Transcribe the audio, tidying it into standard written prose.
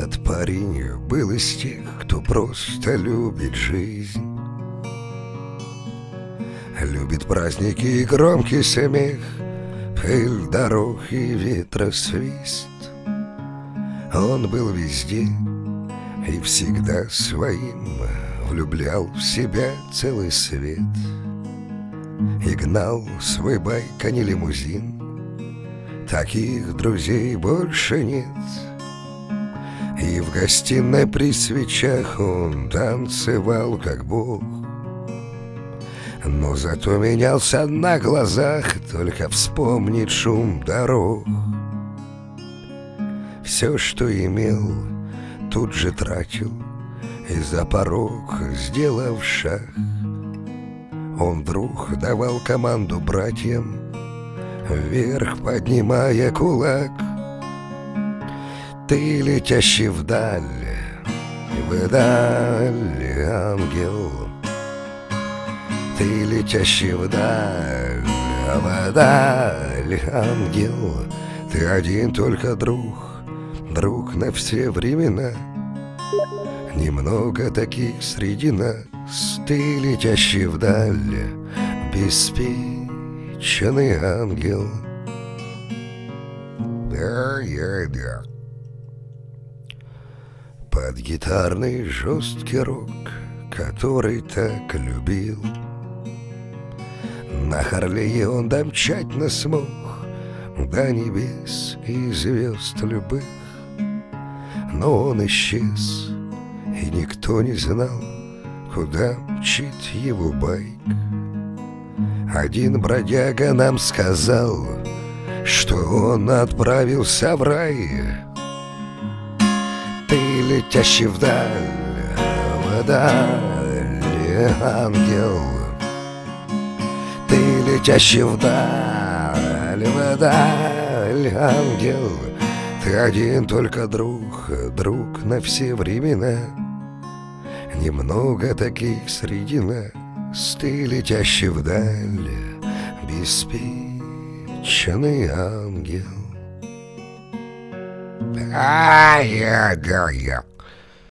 Этот парень был из тех, кто просто любит жизнь, любит праздники и громкий смех, пыль дорог и ветросвист. Он был везде и всегда своим, влюблял в себя целый свет и гнал свой байк, а не лимузин. Таких друзей больше нет. И в гостиной при свечах он танцевал как бог, но зато менялся на глазах, только вспомнить шум дорог. Все, что имел, тут же тратил, и за порог, сделав шаг, он вдруг давал команду братьям, вверх поднимая кулак. Ты, летящий вдаль, ангел. Ты, летящий вдаль, ангел. Ты один только друг, друг на все времена. Немного таких среди нас. Ты, летящий вдаль, обеспеченный ангел. Да. Под гитарный жесткий рок, который так любил, на Харлее он домчать смог до небес и звезд любых. Но он исчез, и никто не знал, куда мчит его байк. Один бродяга нам сказал, что он отправился в рай. Ты, летящий вдаль, ангел. Ты, летящий вдаль, ангел. Ты один только друг, друг на все времена. Немного таких среди нас. Ты, летящий вдаль, обеспеченный ангел. Да.